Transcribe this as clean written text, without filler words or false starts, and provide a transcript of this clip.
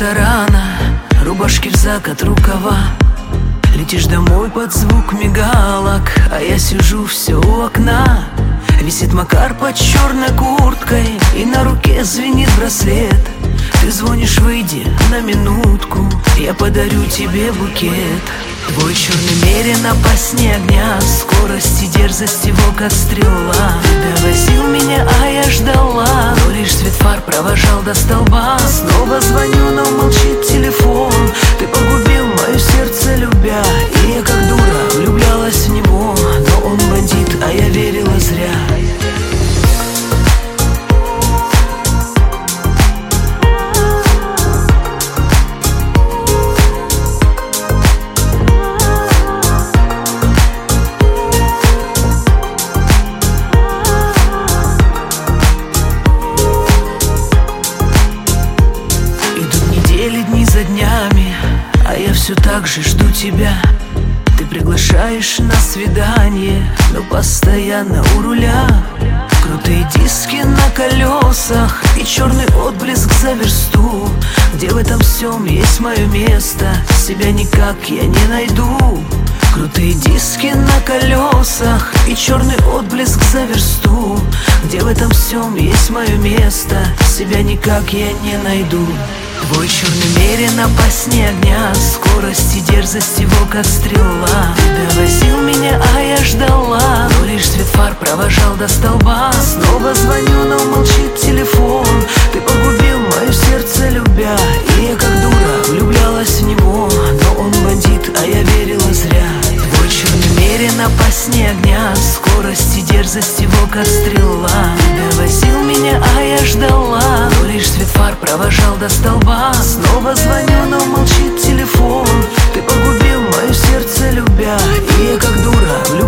ресторана, рубашки в закат, рукава. Летишь домой под звук мигалок, а я сижу все у окна. Висит Макар под черной курткой, и на руке звенит браслет. Ты звонишь: выйди на минутку, я подарю тебе букет. Твой черный мерин опаснее огня, скорость и дерзость его как стрела. Ты довозил меня, а я ждала, но лишь свет фар провожал до столба. Снова звоню, но молчит телефон. Ты погубил мое сердце, любя, и я как дура влюблялась в него. Но он бандит, а я верила зря. Дни за днями, а я все так же жду тебя. Ты приглашаешь на свидание, но постоянно у руля. Крутые диски на колесах и черный отблеск за версту. Где в этом всем есть мое место? Себя никак я не найду. Крутые диски на колесах и черный отблеск за версту. Где в этом всем есть мое место? Себя никак я не найду. Твой черный мерин опаснее огня, скорость и дерзость его как стрела. Ты довозил меня, а я ждала, но лишь свет фар провожал до столба. Снова звоню, но молчит телефон. Ты погубил мое сердце, любя, и я как дура влюблялась в него. Но он бандит, а я верила зря. Твой черный мерин опаснее огня, скорость и дерзость его как стрела. Ты довозил меня, а я ждала, но лишь свет фар провожал до столба. Снова звоню, но молчит телефон. Ты погубил мое сердце, любя, и я как дура влюблялась